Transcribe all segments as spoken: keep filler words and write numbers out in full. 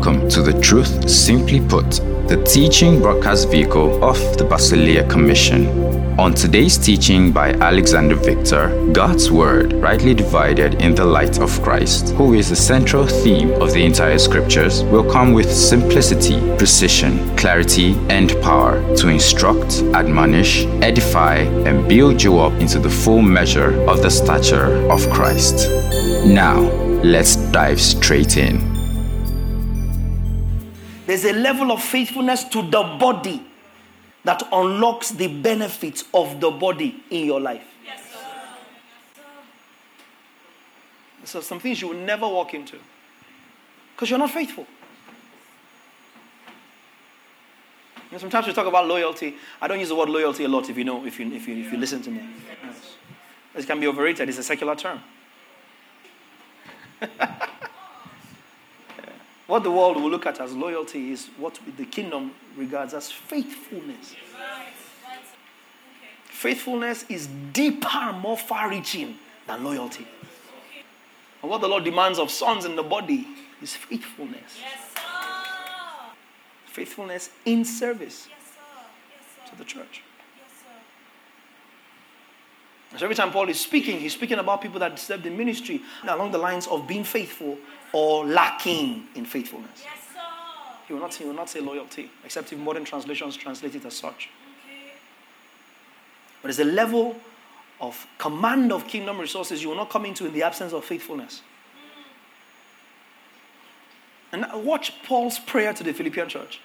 Welcome to the Truth Simply Put, the teaching broadcast vehicle of the Basileia Commission. On today's teaching by Alexander Victor, God's Word rightly divided in the light of Christ, who is the central theme of the entire scriptures, will come with simplicity, precision, clarity, and power to instruct, admonish, edify, and build you up into the full measure of the stature of Christ. Now, let's dive straight in. There's a level of faithfulness to the body that unlocks the benefits of the body in your life. Yes, sir. So some things you will never walk into because you're not faithful. You know, sometimes we talk about loyalty. I don't use the word loyalty a lot if you know, if you if you if you listen to me. Yes. It can be overrated. It's a secular term. What the world will look at as loyalty is what the kingdom regards as faithfulness. Faithfulness is deeper, more far-reaching than loyalty. And what the Lord demands of sons in the body is faithfulness. Faithfulness in service to the church. So every time Paul is speaking, he's speaking about people that serve the ministry along the lines of being faithful or lacking in faithfulness. Yes, sir. He will not, he will not say loyalty, except if modern translations translate it as such. Okay. But there's a level of command of kingdom resources you will not come into in the absence of faithfulness. Mm. And watch Paul's prayer to the Philippian church.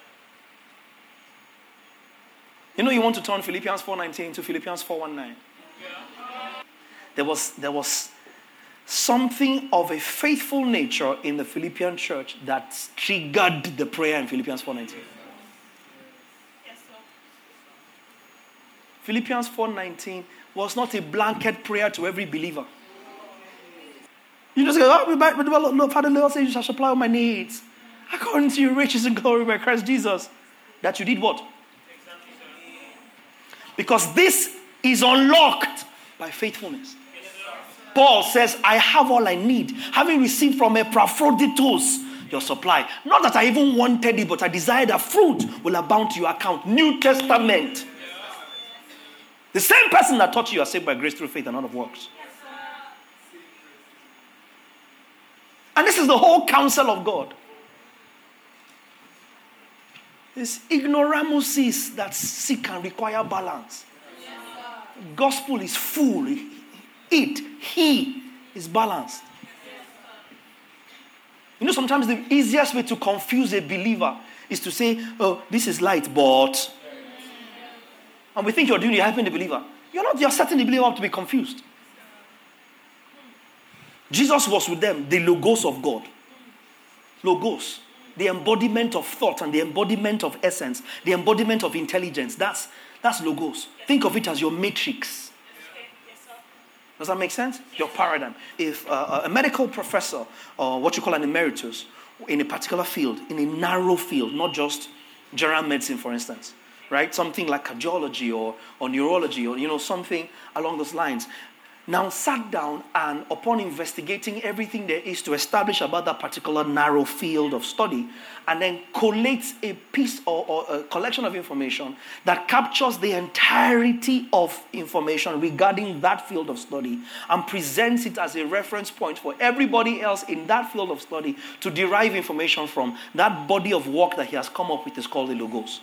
You know you want to turn Philippians four nineteen to Philippians four nineteen. There was, there was something of a faithful nature in the Philippian church that triggered the prayer in Philippians four nineteen. Yes, sir. Philippians four nineteen was not a blanket prayer to every believer. You just go, oh, Lord, Father, Lord says you shall supply all my needs according to your riches and glory by Christ Jesus. That you did what? Because this is unlocked by faithfulness. Paul says, I have all I need, having received from Epaphroditus your supply. Not that I even wanted it, but I desire that fruit will abound to your account. New Testament. The same person that taught you are saved by grace through faith and not of works. And this is the whole counsel of God. It's ignoramuses that seek and require balance. Gospel is full. It, he is balanced. You know, sometimes the easiest way to confuse a believer is to say, oh, this is light, but... And we think you're doing, you're helping the believer. You're not, you're setting the believer up to be confused. Jesus was with them, the logos of God. Logos. The embodiment of thought and the embodiment of essence. The embodiment of intelligence. That's, that's logos. Think of it as your matrix. Does that make sense? Your paradigm. If uh, a medical professor, or what you call an emeritus, in a particular field, in a narrow field, not just general medicine, for instance, right? Something like cardiology or, or neurology or, you know, something along those lines, now sat down and upon investigating everything there is to establish about that particular narrow field of study, and then collates a piece or, or a collection of information that captures the entirety of information regarding that field of study and presents it as a reference point for everybody else in that field of study to derive information from. That body of work that he has come up with is called the Logos.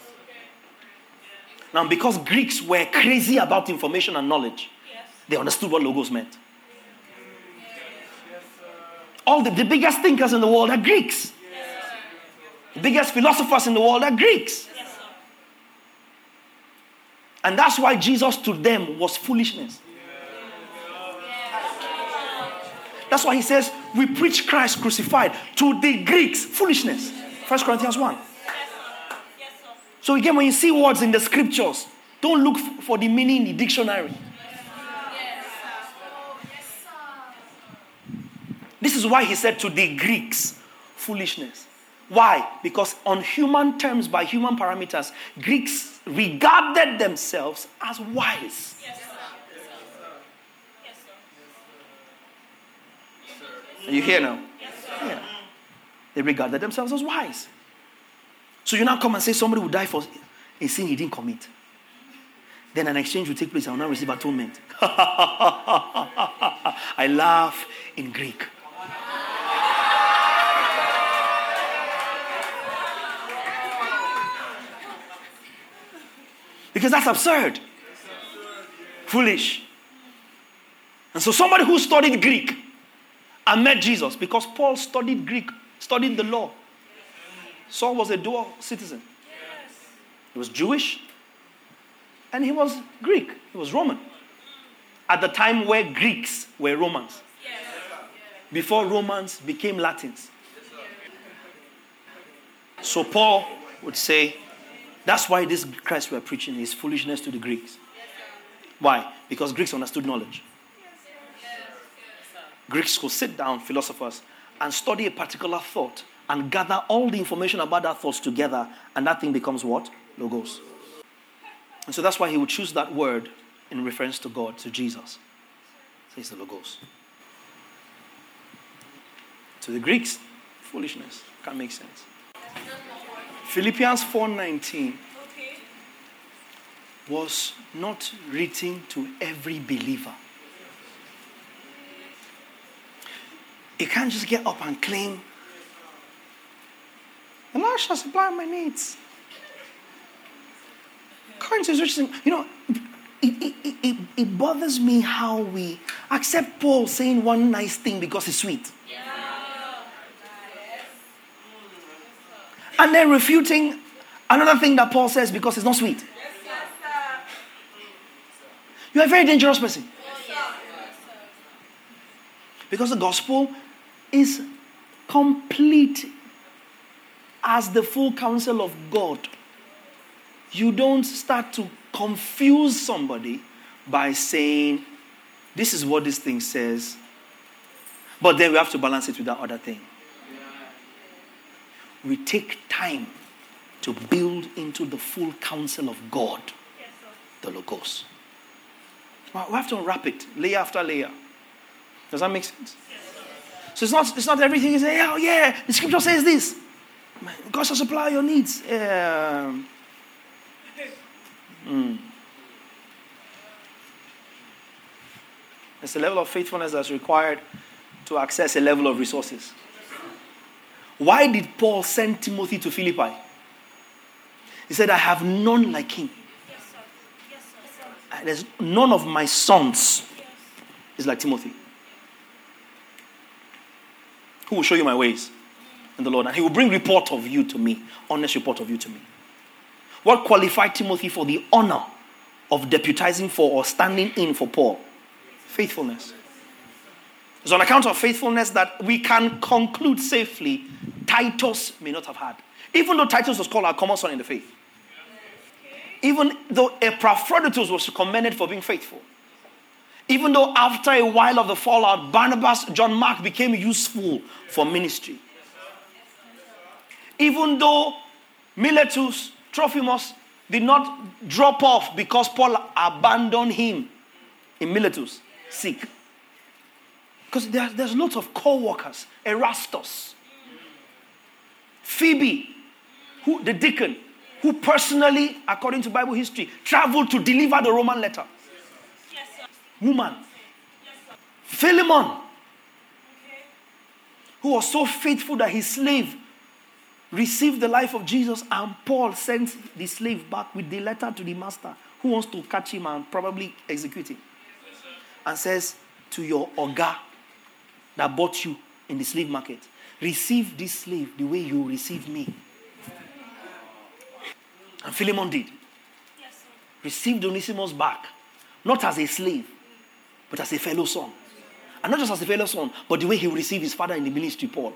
Now, because Greeks were crazy about information and knowledge, they understood what logos meant. All the, the biggest thinkers in the world are Greeks. The biggest philosophers in the world are Greeks. And that's why Jesus to them was foolishness. That's why he says, we preach Christ crucified. To the Greeks, foolishness. First Corinthians one. So again, when you see words in the scriptures, don't look for the meaning in the dictionary. This is why he said to the Greeks, foolishness. Why? Because on human terms, by human parameters, Greeks regarded themselves as wise. Yes, sir. Yes, sir. Are you here now? Yes, sir. Yeah. They regarded themselves as wise. So you now come and say somebody will die for a sin he didn't commit. Then an exchange will take place and will now receive atonement. I laugh in Greek. Because that's absurd. Foolish. And so somebody who studied Greek and met Jesus, because Paul studied Greek, studied the law. Saul was a dual citizen. He was Jewish and he was Greek. He was Roman. At the time where Greeks were Romans. Before Romans became Latins. So Paul would say, that's why this Christ we're preaching is foolishness to the Greeks. Why? Because Greeks understood knowledge. Greeks could sit down, philosophers, and study a particular thought and gather all the information about that thought together, and that thing becomes what? Logos. And so that's why he would choose that word in reference to God, to Jesus. So it's the Logos. To the Greeks, foolishness. Can't make sense. Philippians four nineteen was not written to every believer. You can't just get up and claim, the Lord shall supply my needs. According to his riches, you know, it, it, it, it bothers me how we accept Paul saying one nice thing because it's sweet. Yeah. And then refuting another thing that Paul says because it's not sweet. Yes, you're a very dangerous person. Yes, because the gospel is complete as the full counsel of God. You don't start to confuse somebody by saying, this is what this thing says, but then we have to balance it with that other thing. We take time to build into the full counsel of God, the Logos. We have to unwrap it layer after layer. Does that make sense? So it's not, it's not everything you say, oh yeah, the scripture says this. God shall supply your needs. Um, mm. It's a level of faithfulness that's required to access a level of resources. Why did Paul send Timothy to Philippi? He said, I have none like him. Yes, sir. Yes, sir. There's none of my sons is like Timothy. Who will show you my ways in the Lord? And he will bring report of you to me. Honest report of you to me. What qualified Timothy for the honor of deputizing for or standing in for Paul? Faithfulness. It's on account of faithfulness that we can conclude safely Titus may not have had. Even though Titus was called our common son in the faith. Even though Epaphroditus was commended for being faithful. Even though after a while of the fallout, Barnabas, John Mark became useful for ministry. Even though Miletus, Trophimus did not drop off because Paul abandoned him in Miletus, sick. Because there, there's lots of co-workers. Erastus, Phoebe, who the deacon, who personally, according to Bible history, traveled to deliver the Roman letter. Yes, sir. Woman. Yes, sir. Philemon, okay, who was so faithful that his slave received the life of Jesus, and Paul sent the slave back with the letter to the master who wants to catch him and probably execute him. Yes, and says to your Oga that bought you in the slave market, receive this slave the way you received me. And Philemon did. Yes, received Onesimus back, not as a slave, but as a fellow son. And not just as a fellow son, but the way he received his father in the ministry, Paul.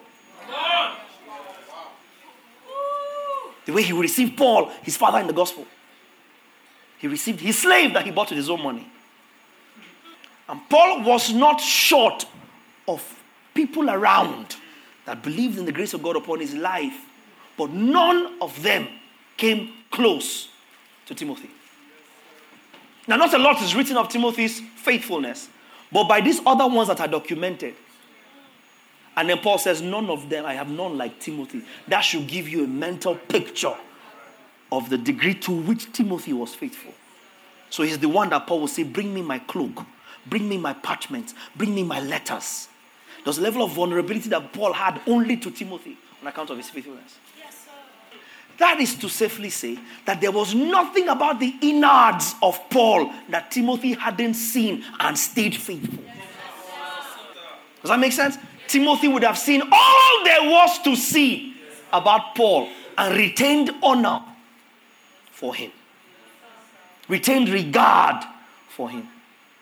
The way he received Paul, his father in the gospel. He received his slave that he bought with his own money. And Paul was not short of people around that believed in the grace of God upon his life, but none of them came close to Timothy. Now, not a lot is written of Timothy's faithfulness, but by these other ones that are documented, And then Paul says, none of them, I have none like Timothy. That should give you a mental picture of the degree to which Timothy was faithful. So he's the one that Paul will say, bring me my cloak, bring me my parchments, bring me my letters. There's a level of vulnerability that Paul had only to Timothy on account of his faithfulness. Yes, sir. That is to safely say that there was nothing about the innards of Paul that Timothy hadn't seen and stayed faithful. Does that make sense? Timothy would have seen all there was to see about Paul and retained honor for him. Retained regard for him.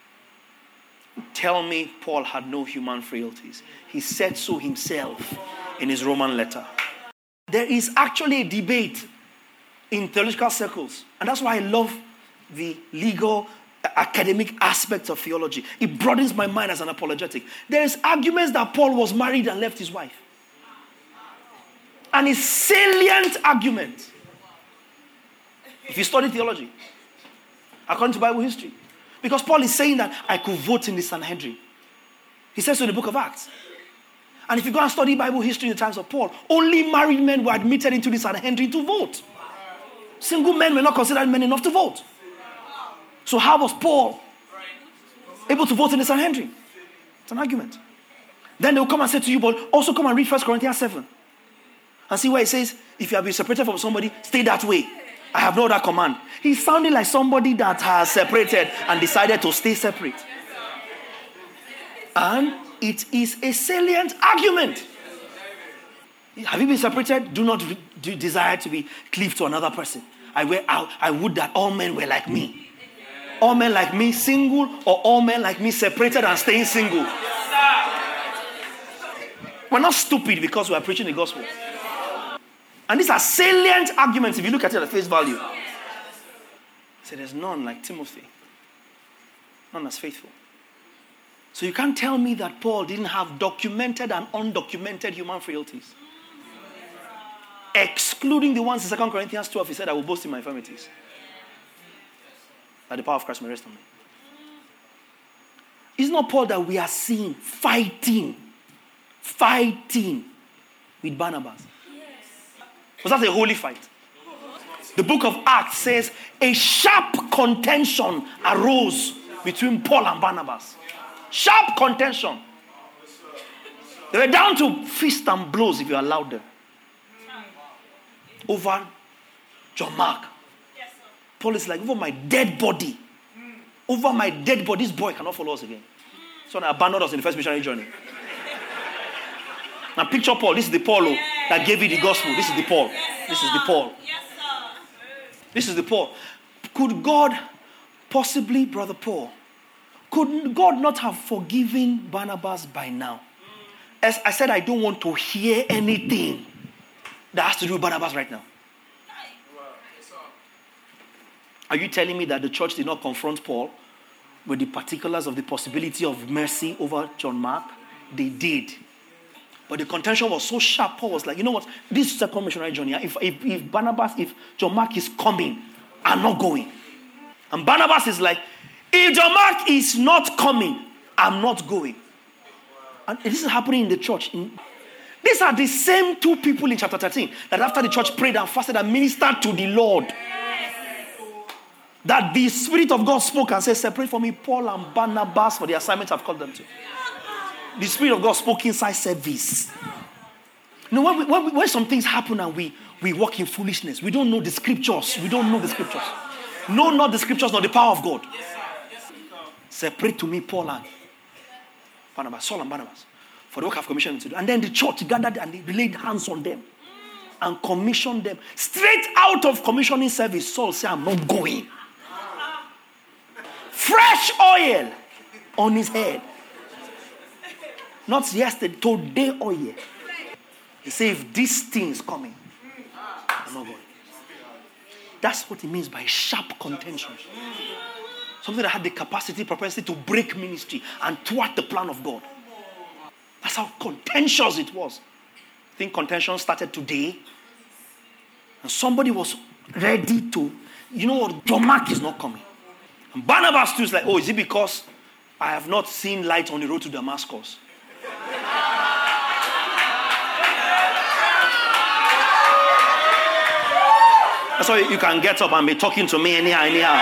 Tell me Paul had no human frailties. He said so himself in his Roman letter. There is actually a debate in theological circles. And that's why I love the legal, academic aspects of theology. It broadens my mind as an apologetic. There is arguments that Paul was married and left his wife. And a salient argument, if you study theology, according to Bible history. Because Paul is saying that I could vote in the Sanhedrin. He says so in the book of Acts. And if you go and study Bible history in the times of Paul, only married men were admitted into the Sanhedrin to vote. Single men were not considered men enough to vote. So how was Paul able to vote in the Sanhedrin? It's an argument. Then they will come and say to you, but also come and read First Corinthians seven. And see where it says, if you have been separated from somebody, stay that way. I have no other command. He's sounding like somebody that has separated and decided to stay separate. And it is a salient argument. Have you been separated? Do not re- do desire to be cleaved to another person. I, wear, I, I would that all men were like me. All men like me single, or all men like me separated and staying single. We're not stupid because we are preaching the gospel. And these are salient arguments if you look at it at face value. So there's none like Timothy. None as faithful. So you can't tell me that Paul didn't have documented and undocumented human frailties. Excluding the ones in Second Corinthians twelve, he said, I will boast in my infirmities, that the power of Christ may rest on me. It's not Paul that we are seeing fighting, fighting with Barnabas. Was that a holy fight? The book of Acts says a sharp contention arose between Paul and Barnabas. Sharp contention. They were down to fist and blows, if you allowed them, over John Mark. Paul is like, over my dead body. Over my dead body, this boy cannot follow us again. So they abandoned us in the first missionary journey. Now picture Paul. This is the Paul that gave you the gospel. This is the Paul. This is the Paul. This is the Paul. Could God possibly, Brother Paul, could God not have forgiven Barnabas by now? As I said, I don't want to hear anything that has to do with Barnabas right now. Are you telling me that the church did not confront Paul with the particulars of the possibility of mercy over John Mark? They did. But the contention was so sharp, Paul was like, you know what? This is second missionary journey. If, if, if Barnabas, if John Mark is coming, I'm not going. And Barnabas is like, if John Mark is not coming, I'm not going. And this is happening in the church. In, these are the same two people in chapter thirteen that after the church prayed and fasted and ministered to the Lord, that the Spirit of God spoke and said, separate for me Paul and Barnabas for the assignment I've called them to. The Spirit of God spoke inside service. You know, when, we, when, we, when some things happen and we, we walk in foolishness, we don't know the scriptures. We don't know the scriptures. No, not the scriptures, not the power of God. Separate to me Paul and Barnabas, Saul and Barnabas, for the work I've commissioned to do. And then the church gathered and they laid hands on them and commissioned them. Straight out of commissioning service, Saul said, I'm not going. Fresh oil on his head. Not yesterday, today oil. He said, if this thing is coming, I'm not going. That's what it means by sharp contention. Something that had the capacity, propensity to break ministry and thwart the plan of God. That's how contentious it was. I think contention started today. And somebody was ready to, you know what, John Mark is not coming. And Barnabas too is like, oh, is it because I have not seen light on the road to Damascus? That's why you can get up and be talking to me anyhow, anyhow.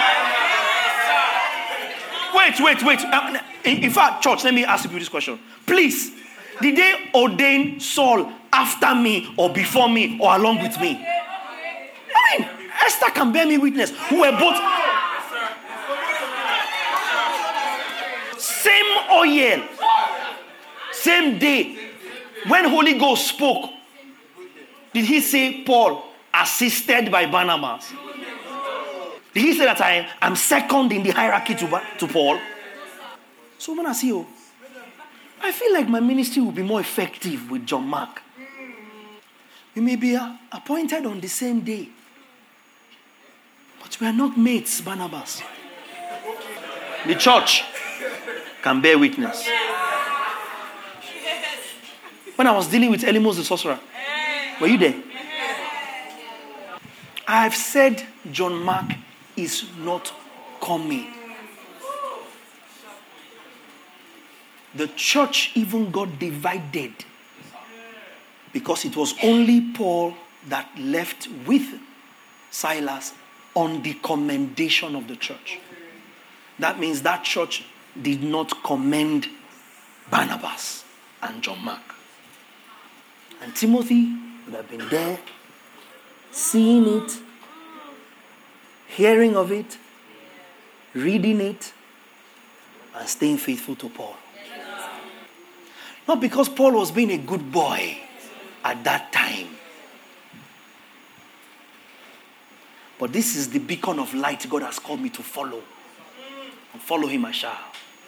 Wait, wait, wait. Uh, in, in fact, church, let me ask you this question. Please, did they ordain Saul after me or before me or along with me? I mean, Esther can bear me witness. Who were both same oil, same day. When Holy Ghost spoke, did he say Paul assisted by Barnabas? Did he say that I am second in the hierarchy to, to Paul? So when I see you, I feel like my ministry will be more effective with John Mark. We may be appointed on the same day, but we are not mates, Barnabas. The church can bear witness. When I was dealing with Elymas the sorcerer, were you there? I've said John Mark is not coming. The church even got divided because it was only Paul that left with Silas on the commendation of the church. That means that church did not commend Barnabas and John Mark. And Timothy would have been there, seeing it, hearing of it, reading it, and staying faithful to Paul. Not because Paul was being a good boy at that time. But this is the beacon of light God has called me to follow. And follow him I shall.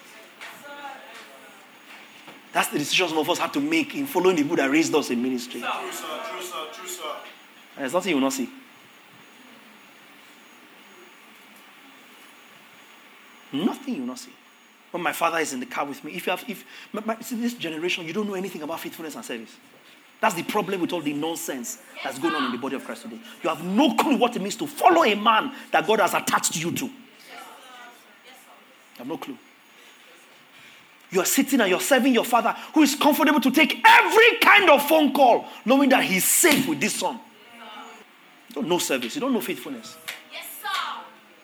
That's the decision some of us have to make in following the people that raised us in ministry. True, sir. True, sir. True, sir. And there's nothing you will not see. Nothing you will not see. When my father is in the car with me, if you have, if my, my, see, this generation, you don't know anything about faithfulness and service. That's the problem with all the nonsense that's going on in the body of Christ today. You have no clue what it means to follow a man that God has attached you to. You have no clue. You are sitting and you're serving your father who is comfortable to take every kind of phone call, knowing that he's safe with this son. You don't know service. You don't know faithfulness. Yes, sir.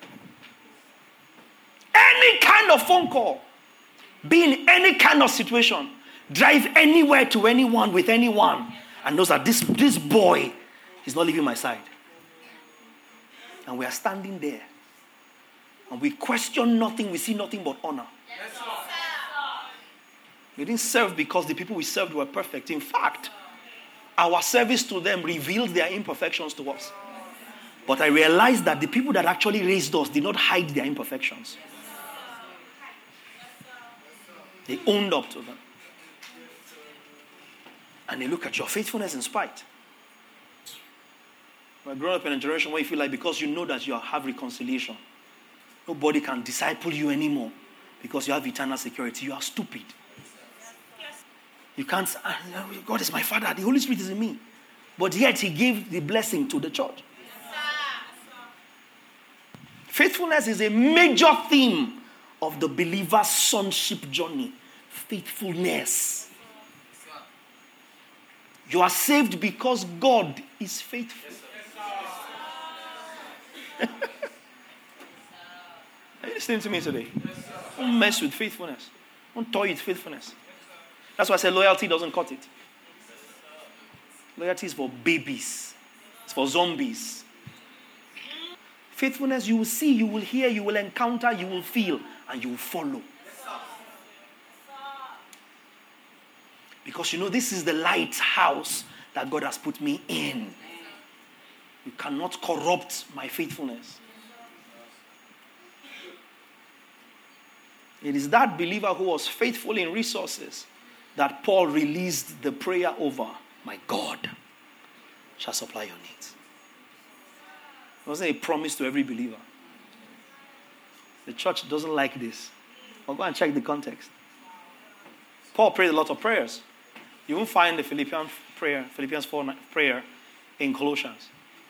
Any kind of phone call, be in any kind of situation, drive anywhere to anyone with anyone, and knows that this, this boy is not leaving my side. And we are standing there. And we question nothing. We see nothing but honor. Yes, sir. We didn't serve because the people we served were perfect. In fact, our service to them revealed their imperfections to us. But I realized that the people that actually raised us did not hide their imperfections. They owned up to them. And they look at your faithfulness in spite. We're growing up in a generation where you feel like because you know that you have reconciliation, nobody can disciple you anymore because you have eternal security. You are stupid. You can't, God is my father, the Holy Spirit is in me. But yet he gave the blessing to the church. Faithfulness is a major theme of the believer's sonship journey. Faithfulness. You are saved because God is faithful. Are you listening to me today? Don't mess with faithfulness. Don't toy with faithfulness. That's why I say loyalty doesn't cut it. Loyalty is for babies. It's for zombies. Faithfulness, you will see, you will hear, you will encounter, you will feel, and you will follow. Because you know, this is the lighthouse that God has put me in. You cannot corrupt my faithfulness. It is that believer who was faithful in resources that Paul released the prayer over. My God shall supply your needs. It wasn't a promise to every believer. The church doesn't like this. Well, go and check the context. Paul prayed a lot of prayers. You won't find the Philippians prayer, Philippians four prayer in Colossians.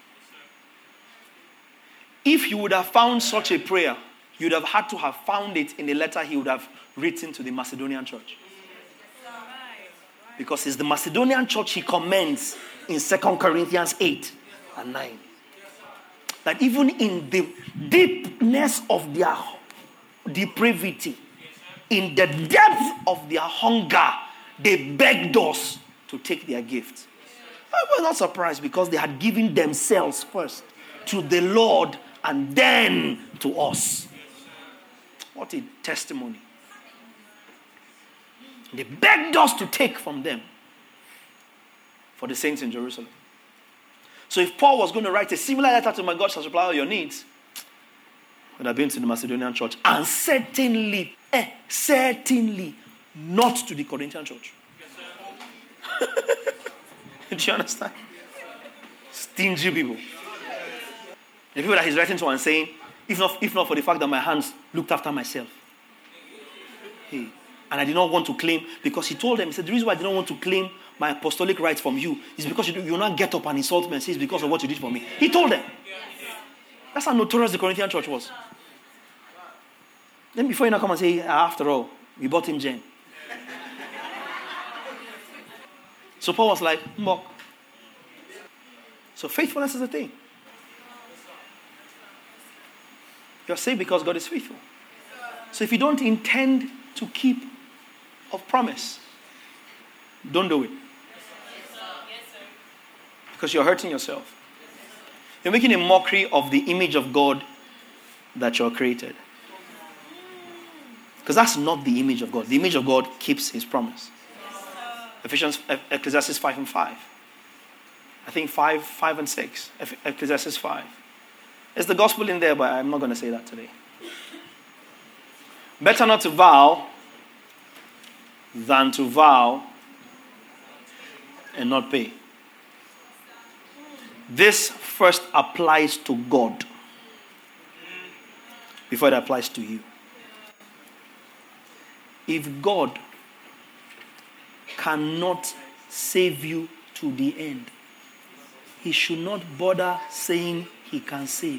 If you would have found such a prayer, you'd have had to have found it in the letter he would have written to the Macedonian church. Because it's the Macedonian church he commends in Second Corinthians eight and nine. that even in the deepness of their depravity, in the depth of their hunger, they begged us to take their gifts. I was not surprised because they had given themselves first to the Lord and then to us. What a testimony. They begged us to take from them for the saints in Jerusalem. So if Paul was going to write a similar letter to my God shall supply all your needs, would have been to the Macedonian church, and certainly, eh, certainly not to the Corinthian church. Do you understand? Stingy people. The people that he's writing to and saying, if not, if not for the fact that my hands looked after myself. Hey. And I did not want to claim, because he told them, he said, the reason why I did not want to claim my apostolic rights from you is because you, you will not get up and insult me and say it's because of what you did for me. He told them. That's how notorious the Corinthian church was. Then before you now come and say, after all, we bought him Jen. So Paul was like, mock. So faithfulness is a thing. You're saved because God is faithful. So if you don't intend to keep of promise, don't do it. Because you're hurting yourself. You're making a mockery of the image of God that you're created. Because that's not the image of God. The image of God keeps his promise. Ephesians, Ecclesiastes five and five. I think five, five and six. Ecclesiastes five. There's the gospel in there, but I'm not going to say that today. Better not to vow than to vow and not pay. This first applies to God before it applies to you. If God cannot save you to the end, he should not bother saying he can save.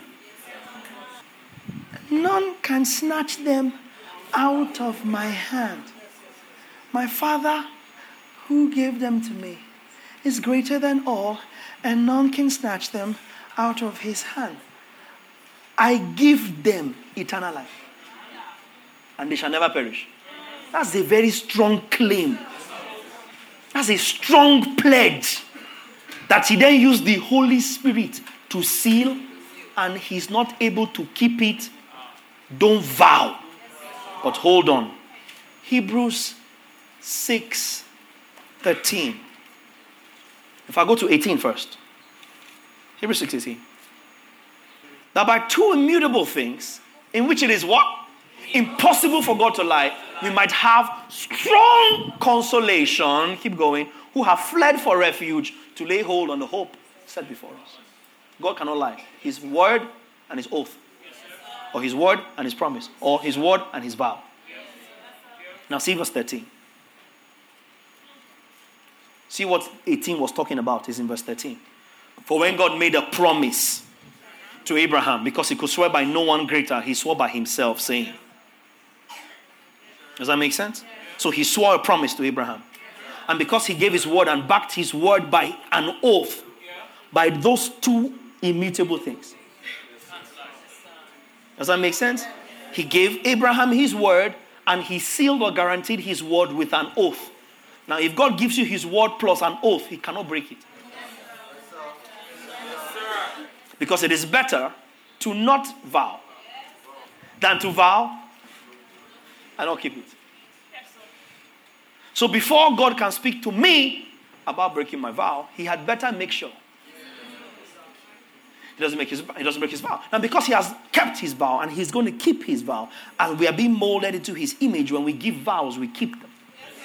None can snatch them out of my hand. My Father, who gave them to me, is greater than all, and none can snatch them out of his hand. I give them eternal life, and they shall never perish. That's a very strong claim. That's a strong pledge that he then used the Holy Spirit to seal, and he's not able to keep it. Don't vow, but hold on. Hebrews six thirteen. If I go to eighteen first. Hebrews six eighteen. That by two immutable things, in which it is what? Impossible for God to lie, we might have strong consolation, keep going, who have fled for refuge to lay hold on the hope set before us. God cannot lie. His word and his oath. Or his word and his promise. Or his word and his vow. Now see verse thirteen. See what eighteen was talking about is in verse thirteen. For when God made a promise to Abraham, because he could swear by no one greater, he swore by himself, saying. Does that make sense? So he swore a promise to Abraham. And because he gave his word and backed his word by an oath, by those two immutable things. Does that make sense? He gave Abraham his word and he sealed or guaranteed his word with an oath. Now, if God gives you his word plus an oath, he cannot break it. Because it is better to not vow than to vow and not keep it. So before God can speak to me about breaking my vow, he had better make sure he doesn't make his he doesn't break his vow. And because he has kept his vow and he's going to keep his vow, and we are being molded into his image, when we give vows, we keep them.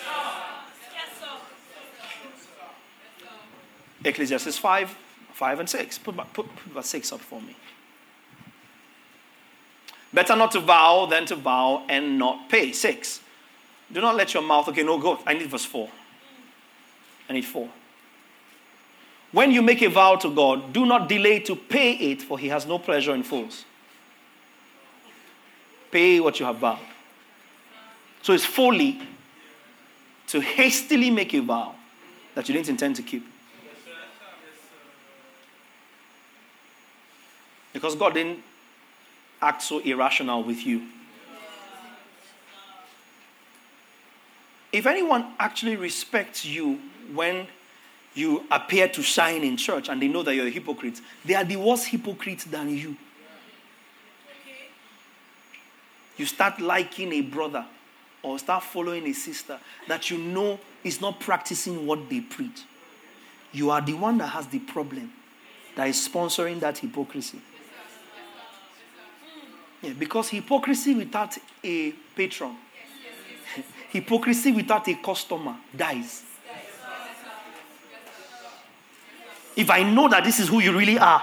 Ecclesiastes five, five and six. Put, put, put verse six up for me. Better not to vow than to vow and not pay. Six. Do not let your mouth... Okay, no, go. I need verse four. I need four. When you make a vow to God, do not delay to pay it, for he has no pleasure in fools. Pay what you have vowed. So it's folly to hastily make a vow that you didn't intend to keep. Because God didn't act so irrational with you. If anyone actually respects you when you appear to shine in church and they know that you're a hypocrite, they are the worst hypocrites than you. You start liking a brother or start following a sister that you know is not practicing what they preach. You are the one that has the problem, that is sponsoring that hypocrisy. Yeah, because hypocrisy without a patron, hypocrisy without a customer dies. If I know that this is who you really are,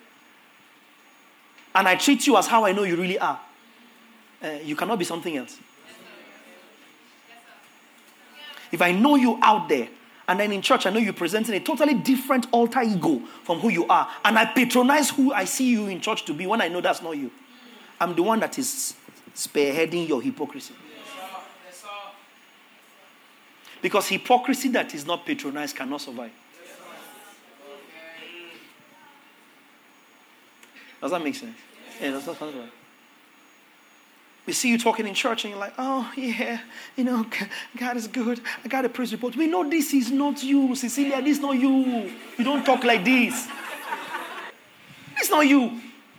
and I treat you as how I know you really are, uh, you cannot be something else. If I know you out there, and then in church I know you're presenting a totally different alter ego from who you are, and I patronize who I see you in church to be when I know that's not you, I'm the one that is spearheading your hypocrisy. Because hypocrisy that is not patronized cannot survive. Does that make sense? Yeah, that's not right. We see you talking in church and you're like, oh, yeah, you know, God is good. I got a praise report. We know this is not you, Cecilia. This is not you. You don't talk like this. It's not you.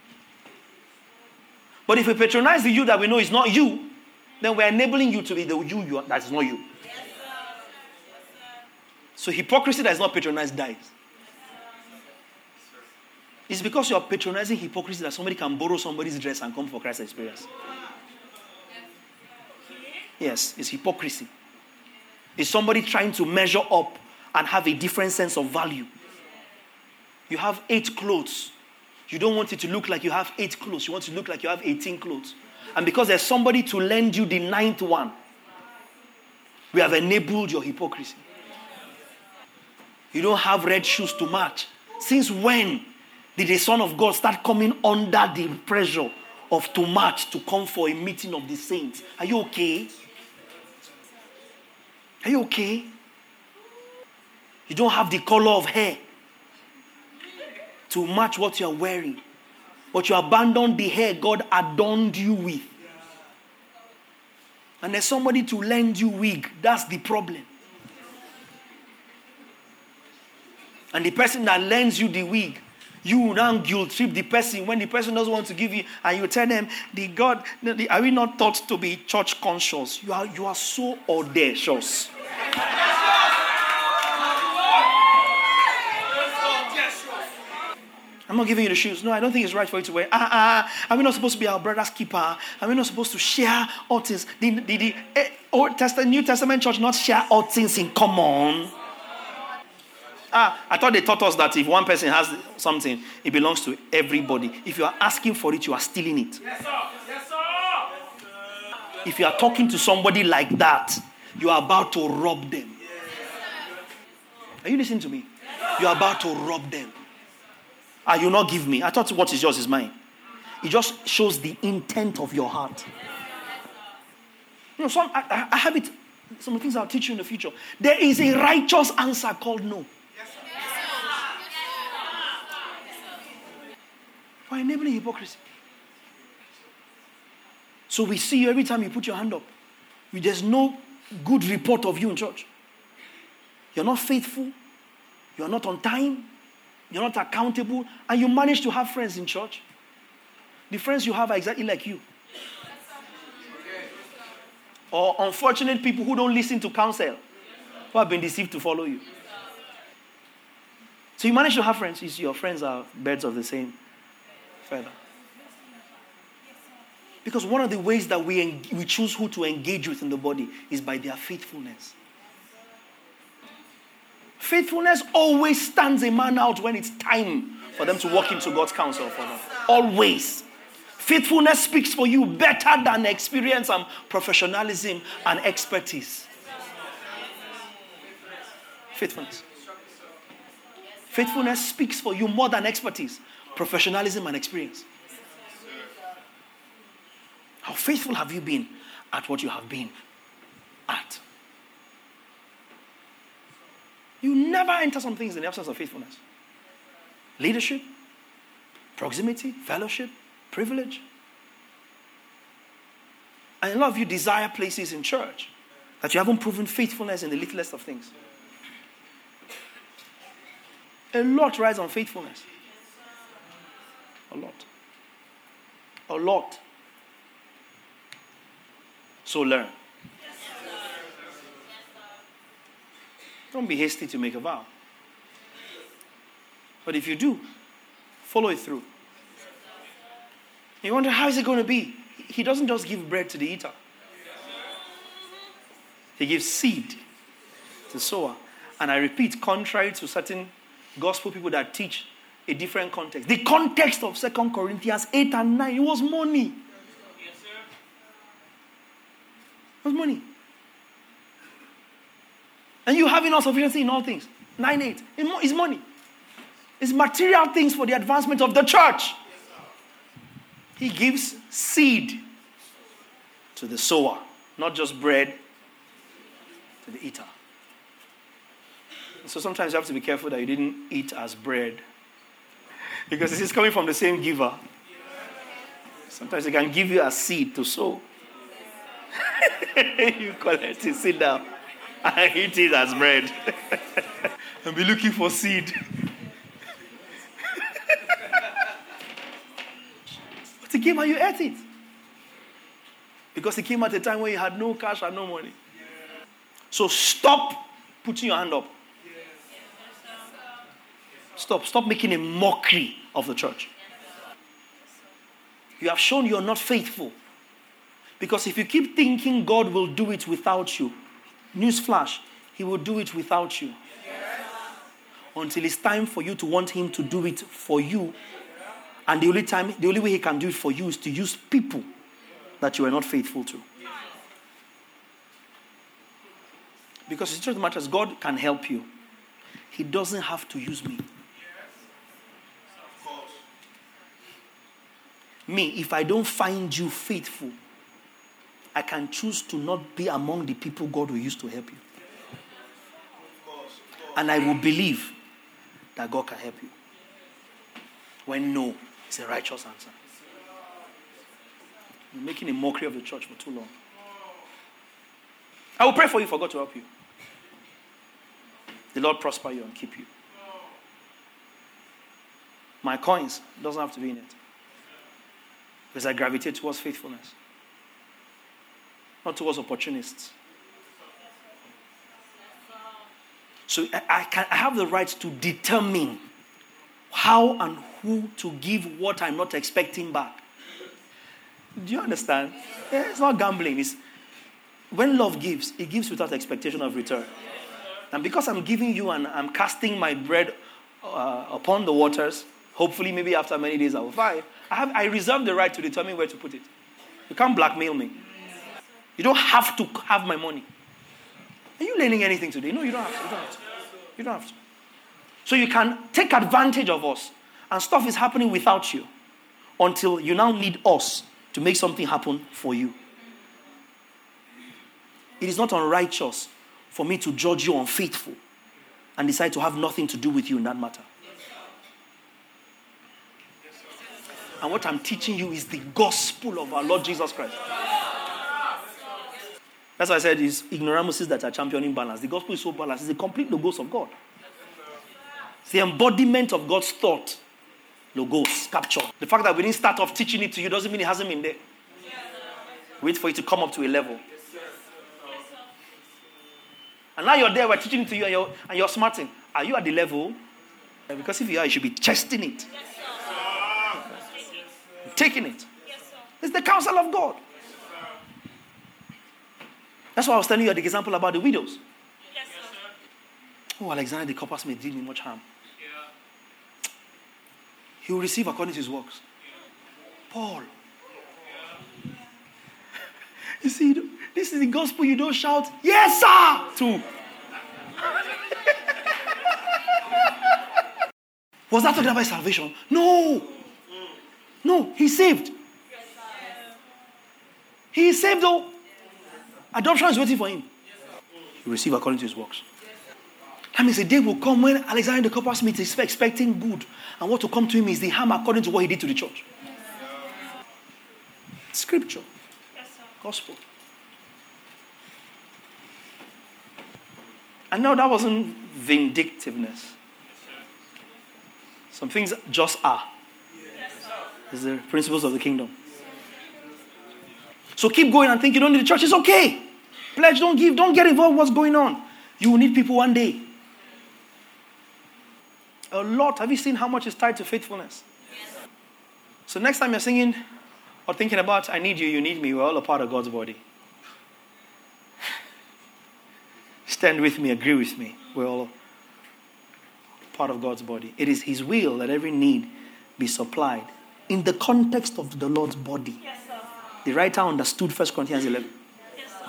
But if we patronize the you that we know is not you, then we're enabling you to be the you, you are, that is not you. Yes, sir. Yes, sir. So hypocrisy that is not patronized dies. It's because you are patronizing hypocrisy that somebody can borrow somebody's dress and come for Christ's experience. Yes, it's hypocrisy. It's somebody trying to measure up and have a different sense of value. You have eight clothes. You don't want it to look like you have eight clothes. You want it to look like you have eighteen clothes. And because there's somebody to lend you the ninth one, we have enabled your hypocrisy. You don't have red shoes to match. Since when did the Son of God start coming under the pressure of to match to come for a meeting of the saints? Are you okay? Are you okay? You don't have the color of hair to match what you're wearing. But you abandoned the hair God adorned you with. And there's somebody to lend you wig. That's the problem. And the person that lends you the wig, you now guilt trip the person when the person doesn't want to give you, and you tell them, the God, the, are we not taught to be church conscious? You are, you are so audacious. I'm not giving you the shoes. No, I don't think it's right for you to wear. Ah, ah, are we not supposed to be our brother's keeper? Are we not supposed to share all things? The, the, the eh, Old Testament, New Testament church not share all things in common. Ah, I thought they taught us that if one person has something, it belongs to everybody. If you are asking for it, you are stealing it. Yes, sir. Yes, sir. If you are talking to somebody like that, you are about to rob them. Are you listening to me? You are about to rob them. Ah, you not give me. I thought what is yours is mine. It just shows the intent of your heart. You know, some I, I have it. Some things I'll teach you in the future. There is a righteous answer called no. For enabling hypocrisy. So we see you every time you put your hand up. There's no good report of you in church. You're not faithful. You're not on time. You're not accountable. And you manage to have friends in church. The friends you have are exactly like you. Or unfortunate people who don't listen to counsel. Who have been deceived to follow you. So you manage to have friends. Your friends are birds of the same feather. Because one of the ways that we, en- we choose who to engage with in the body is by their faithfulness. Faithfulness always stands a man out when it's time for them to walk into God's counsel for them. Always. Faithfulness speaks for you better than experience and professionalism and expertise. Faithfulness. Faithfulness speaks for you more than expertise, professionalism and experience. How faithful have you been at what you have been at? You never enter some things in the absence of faithfulness. Leadership, Proximity, fellowship, privilege. And a lot of you desire places in church that you haven't proven faithfulness in the littlest of things. A lot rides on faithfulness. A lot. A lot. So learn. Don't be hasty to make a vow. But if you do, follow it through. You wonder, how is it going to be? He doesn't just give bread to the eater. He gives seed to the sower. And I repeat, contrary to certain gospel people that teach a different context. The context of Second Corinthians eight and nine, it was money. Yes, sir. It was money. And you having all sufficiency in all things. nine eight. It's money. It's material things for the advancement of the church. He gives seed to the sower, not just bread to the eater. So sometimes you have to be careful that you didn't eat as bread, because this is coming from the same giver. Sometimes he can give you a seed to sow. You collect it, sit down, and eat it as bread. And be looking for seed. But he came and you ate it. Because he came at a time when you had no cash and no money. So stop putting your hand up. Stop. Stop making a mockery of the church. You have shown you're not faithful. Because if you keep thinking God will do it without you, newsflash, he will do it without you. Until it's time for you to want him to do it for you. And the only time, the only way he can do it for you is to use people that you are not faithful to. Because the truth of the matter is, God can help you. He doesn't have to use me. Me, if I don't find you faithful, I can choose to not be among the people God will use to help you. And I will believe that God can help you. When no is a righteous answer. You're making a mockery of the church for too long. I will pray for you for God to help you. The Lord prosper you and keep you. My coins doesn't have to be in it. Because I gravitate towards faithfulness. Not towards opportunists. So I, I, can, I have the right to determine how and who to give what I'm not expecting back. Do you understand? Yeah, it's not gambling. It's, when love gives, it gives without expectation of return. And because I'm giving you and I'm casting my bread uh, upon the waters, hopefully maybe after many days I will find, I, have, I reserve the right to determine where to put it. You can't blackmail me. You don't have to have my money. Are you learning anything today? No, you don't have to. You don't have to. You don't have to. So you can take advantage of us, and stuff is happening without you until you now need us to make something happen for you. It is not unrighteous for me to judge you unfaithful and decide to have nothing to do with you in that matter. And what I'm teaching you is the gospel of our Lord Jesus Christ. That's why I said it's ignoramuses that are championing balance. The gospel is so balanced. It's the complete logos of God. It's the embodiment of God's thought. Logos, capture. The fact that we didn't start off teaching it to you doesn't mean it hasn't been there. Wait for it to come up to a level. And now you're there, we're teaching it to you, and you're, and you're smarting. Are you at the level? Because if you are, you should be chesting it. Taking it. It's the counsel of God. That's why I was telling you the example about the widows. Yes, sir. Oh, Alexander the coppersmith did me much harm. Yeah. He will receive according to his works. Yeah. Paul. Yeah. You see, this is the gospel you don't shout, yes, sir, to. Was that talking about salvation? No. No, he's saved. He is saved though. Adoption is waiting for him. He will receive according to his works. That means a day will come when Alexander the Coppersmith is expecting good. And what will come to him is the harm according to what he did to the church. Scripture. Gospel. And no, that wasn't vindictiveness. Some things just are. It's the principles of the kingdom. So keep going and think you don't need the church. It's okay. Pledge, don't give, don't get involved in what's going on. You will need people one day. A lot. Have you seen how much is tied to faithfulness? Yes. So next time you're singing or thinking about, I need you, you need me, we're all a part of God's body. Stand with me, agree with me. We're all part of God's body. It is His will that every need be supplied in the context of the Lord's body. Yes, sir. The writer understood First Corinthians eleven. Yes, sir.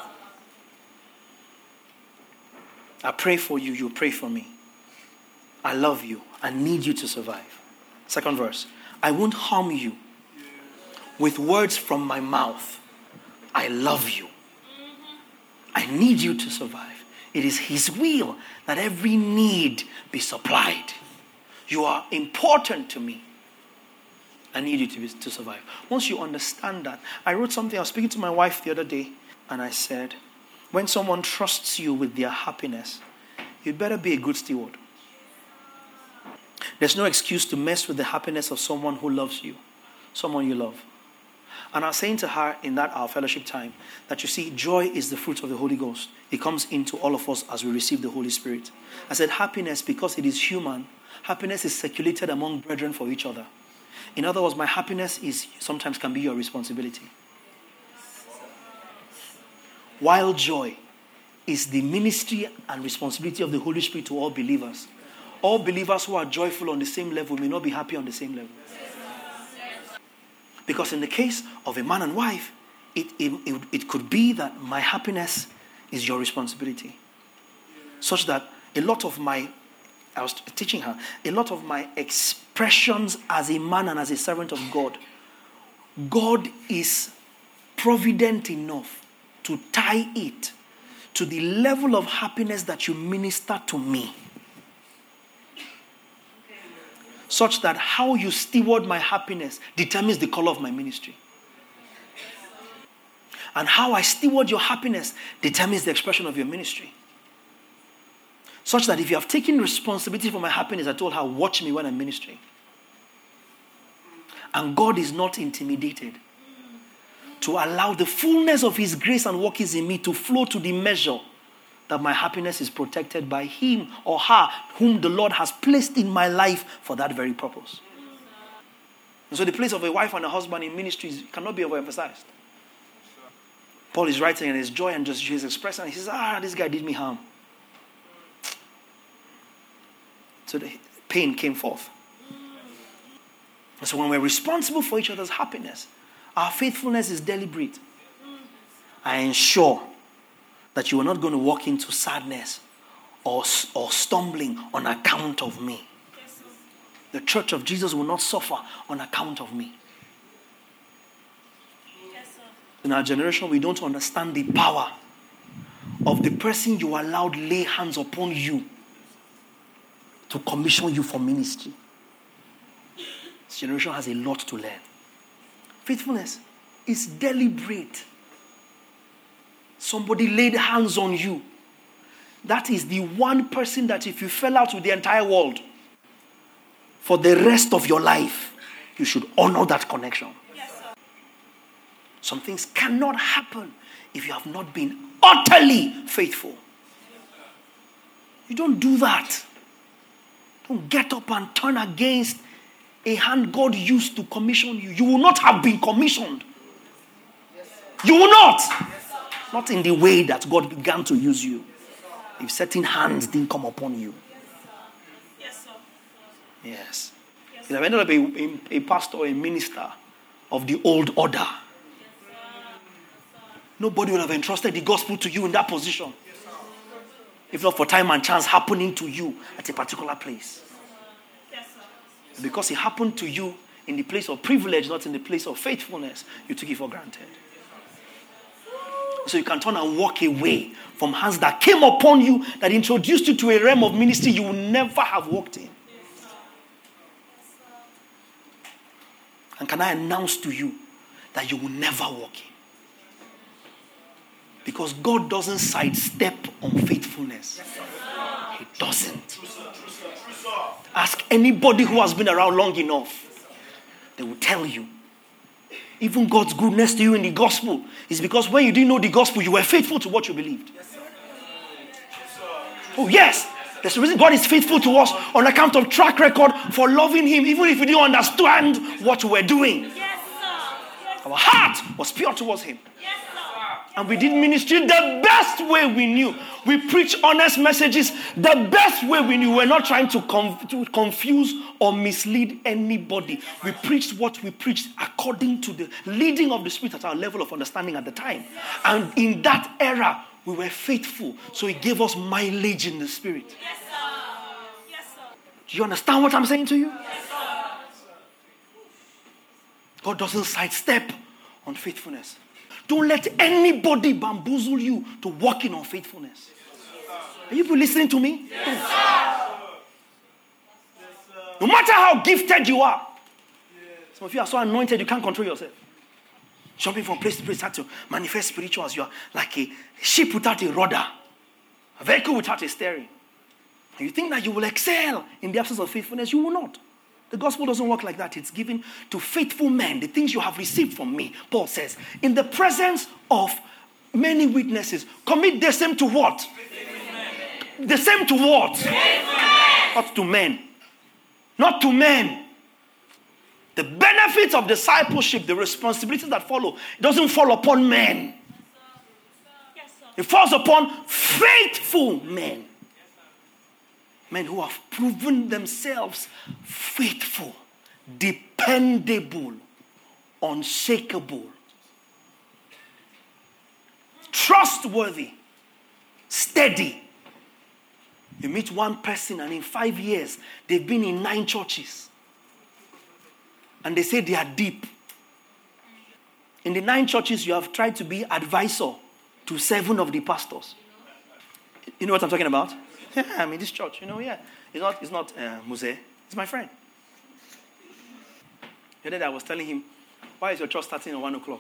I pray for you, you pray for me. I love you. I need you to survive. Second verse. I won't harm you with words from my mouth. I love you. I need you to survive. It is His will that every need be supplied. You are important to me. I need you to, be, to survive. Once you understand that, I wrote something. I was speaking to my wife the other day, and I said, when someone trusts you with their happiness, you'd better be a good steward. There's no excuse to mess with the happiness of someone who loves you, someone you love. And I was saying to her in that our fellowship time that you see, joy is the fruit of the Holy Ghost. It comes into all of us as we receive the Holy Spirit. I said happiness, because it is human, happiness is circulated among brethren for each other. In other words, my happiness is sometimes can be your responsibility. While joy is the ministry and responsibility of the Holy Spirit to all believers. All believers who are joyful on the same level may not be happy on the same level. Because in the case of a man and wife, it, it, it, it could be that my happiness is your responsibility. Such that a lot of my, I was teaching her, a lot of my expressions as a man and as a servant of God, God is provident enough to tie it to the level of happiness that you minister to me. Such that how you steward my happiness determines the color of my ministry. And how I steward your happiness determines the expression of your ministry. Such that if you have taken responsibility for my happiness, I told her, watch me when I'm ministering. And God is not intimidated to allow the fullness of His grace and workings in me to flow to the measure that my happiness is protected by him or her whom the Lord has placed in my life for that very purpose. And so the place of a wife and a husband in ministries cannot be overemphasized. Paul is writing and his joy and just his expression. And he says, ah, this guy did me harm. So the pain came forth. And so when we're responsible for each other's happiness, our faithfulness is deliberate. I ensure that you are not going to walk into sadness or, or stumbling on account of me. The church of Jesus will not suffer on account of me. In our generation, we don't understand the power of the person you allowed lay hands upon you to commission you for ministry. This generation has a lot to learn. Faithfulness is deliberate. Somebody laid hands on you. That is the one person that if you fell out with the entire world, for the rest of your life, you should honor that connection. Yes, sir. Some things cannot happen if you have not been utterly faithful. You don't do that. Don't get up and turn against a hand God used to commission you. You will not have been commissioned. Yes, you will not. Yes, not in the way that God began to use you. If certain hands didn't come upon you. Yes, sir. Yes. Yes, you have ended up a, a, a pastor or a minister of the old order. Yes, nobody would have entrusted the gospel to you in that position. Yes, if not for time and chance happening to you at a particular place. Yes, sir. Because it happened to you in the place of privilege, not in the place of faithfulness, you took it for granted. So you can turn and walk away from hands that came upon you, that introduced you to a realm of ministry you would never have walked in. And can I announce to you that you will never walk in? Because God doesn't sidestep unfaithfulness. He doesn't. Ask anybody who has been around long enough. They will tell you. Even God's goodness to you in the gospel is because when you didn't know the gospel, you were faithful to what you believed. Oh yes, there's a reason God is faithful to us on account of track record for loving Him, even if we didn't understand what we were doing. Yes, sir. Yes, Our heart was pure towards Him. yes, sir. And we did ministry the best way we knew. We preach honest messages the best way we knew. We're not trying to, com- to confuse or mislead anybody. We preached what we preached according to the leading of the Spirit at our level of understanding at the time. And in that era, we were faithful. So He gave us mileage in the Spirit. Yes, sir. Yes, sir. Do you understand what I'm saying to you? Yes, sir. God doesn't sidestep unfaithfulness. Don't let anybody bamboozle you to walk in unfaithfulness. Are you people listening to me? Yes, sir. No matter how gifted you are. Some of you are so anointed you can't control yourself. Jumping from place to place, start to manifest spirituals. You are like a ship without a rudder. A vehicle without a steering. And you think that you will excel in the absence of faithfulness. You will not. The gospel doesn't work like that. It's given to faithful men the things you have received from me. Paul says, in the presence of many witnesses, commit the same to what? The same to what? Not to men. Not to men. The benefits of discipleship, the responsibilities that follow, it doesn't fall upon men. Yes, sir. It falls upon faithful men. Men who have proven themselves faithful, dependable, unshakable, trustworthy, steady. You meet one person and in five years, they've been in nine churches. And they say they are deep. In the nine churches, you have tried to be advisor to seven of the pastors. You know what I'm talking about? Yeah, I'm in this church, you know, yeah. It's not, it's not uh, Muse. It's my friend. The other day I was telling him, why is your church starting at one o'clock?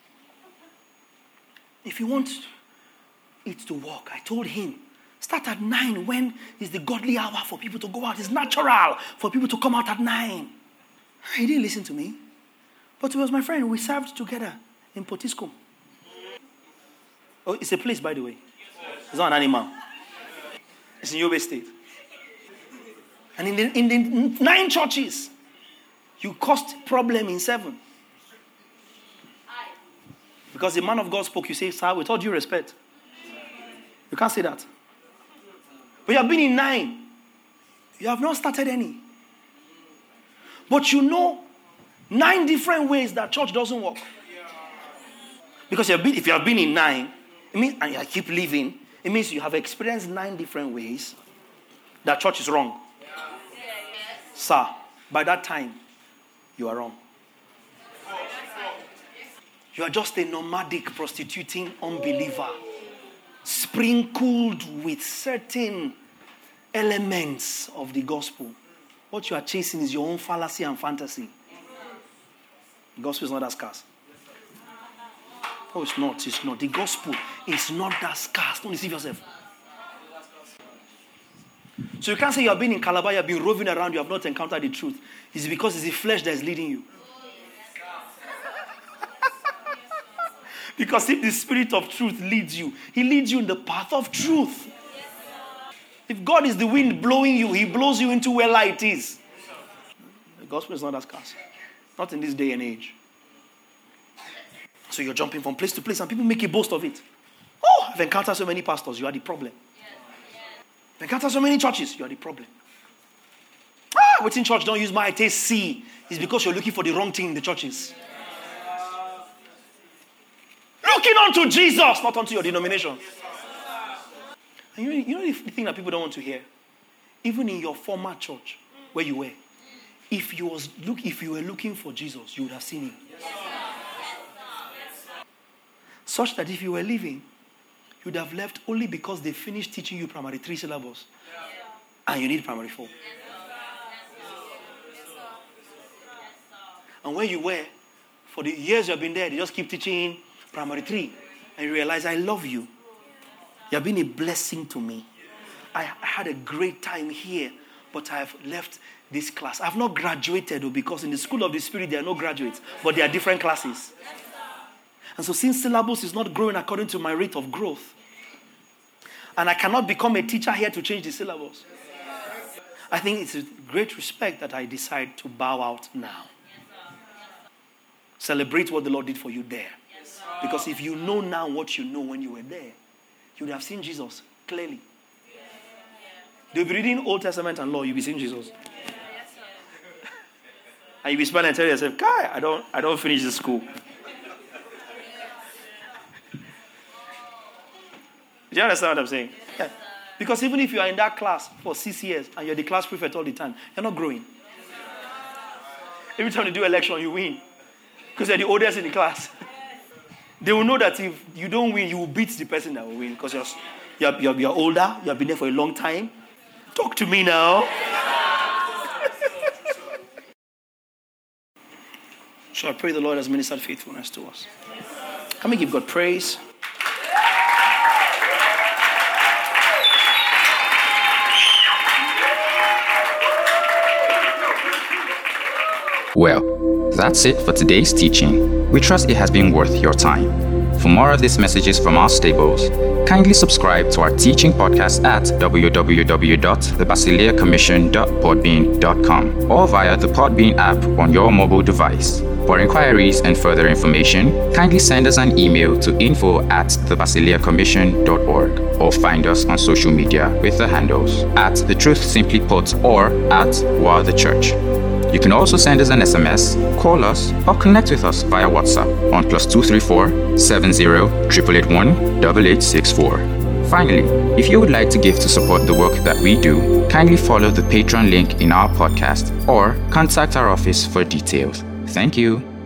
If you want it to work, I told him, start at nine when is the godly hour for people to go out. It's natural for people to come out at nine. He didn't listen to me. But he was my friend. We served together in Potiskum. Oh, it's a place, by the way. It's not an animal. It's in Yobe State. And in the, in the nine churches, you caused problem in seven. Because the man of God spoke, you say, sir, with all due respect. You can't say that. But you have been in nine. You have not started any. But you know nine different ways that church doesn't work. Because you have been, if you have been in nine, it means, and you keep living, it means you have experienced nine different ways that church is wrong. Sir, by that time, you are wrong. You are just a nomadic, prostituting unbeliever, sprinkled with certain elements of the gospel. What you are chasing is your own fallacy and fantasy. The gospel is not that scarce. Oh, it's not. It's not. The gospel is not that scarce. Don't deceive yourself. So you can't say you have been in Calabar, you have been roving around, you have not encountered the truth. It's because it's the flesh that is leading you. Because if the Spirit of truth leads you, He leads you in the path of truth. If God is the wind blowing you, He blows you into where light is. The gospel is not that scarce. Not in this day and age. So you're jumping from place to place and people make a boast of it. Oh, I've encountered so many pastors, you are the problem. I've encountered so many churches, you are the problem. Ah, within church, don't use my taste C. It's because you're looking for the wrong thing in the churches. Looking unto Jesus, not unto your denomination. And you know, you know the thing that people don't want to hear? Even in your former church, where you were, if you, was look, if you were looking for Jesus, you would have seen Him. such that if you were leaving, you'd have left only because they finished teaching you primary three syllabus. And you need primary four. And where you were, for the years you've been there, they just keep teaching primary three. And you realize, I love you. You have been a blessing to me. I had a great time here, but I have left this class. I have not graduated, though, because in the school of the Spirit, there are no graduates, but there are different classes. And so since syllabus is not growing according to my rate of growth, and I cannot become a teacher here to change the syllabus, I think it's with great respect that I decide to bow out now. Celebrate what the Lord did for you there. Because if you know now what you know when you were there, you would have seen Jesus clearly. You'll be reading Old Testament and law, you'll be seeing Jesus. And you'll be smiling and telling yourself, Kai, I don't, I don't finish the school. Do you understand what I'm saying? Yeah. Because even if you are in that class for six years and you're the class prefect all the time, you're not growing. Every time they do election, you win. Because you're the oldest in the class. They will know that if you don't win, you will beat the person that will win. Because you're, you're, you're, you're older, you have been there for a long time. Talk to me now. So I pray the Lord has ministered faithfulness to us. Can we give God praise? Well, that's it for today's teaching. We trust it has been worth your time. For more of these messages from our stables, kindly subscribe to our teaching podcast at w w w dot the basileia commission dot podbean dot com or via the Podbean app on your mobile device. For inquiries and further information, kindly send us an email to info at the basileia commission dot org or find us on social media with the handles at The Truth Simply Put or at Wow the Church. You can also send us an S M S, call us, or connect with us via WhatsApp on plus two three four, seven zero, eight eight eight one, eight eight six four. Finally, if you would like to give to support the work that we do, kindly follow the Patreon link in our podcast or contact our office for details. Thank you.